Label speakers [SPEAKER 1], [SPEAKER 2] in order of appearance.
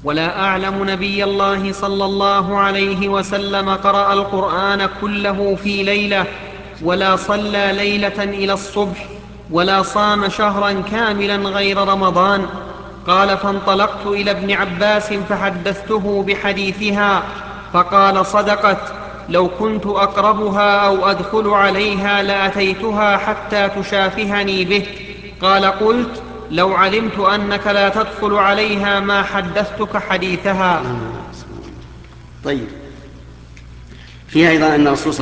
[SPEAKER 1] ولا أعلم نبي الله صلى الله عليه وسلم قرأ القرآن كله في ليلة، ولا صلى ليلة إلى الصبح، ولا صام شهرا كاملا غير رمضان. قال: فانطلقت إلى ابن عباس فحدثته بحديثها، فقال: صدقت، لو كنت أقربها أو أدخل عليها لأتيتها حتى تشافهني به. قال: قلت: لو علمت أنك لا تدخل عليها ما حدثتك حديثها.
[SPEAKER 2] طيب، فيها أيضا أن الرسول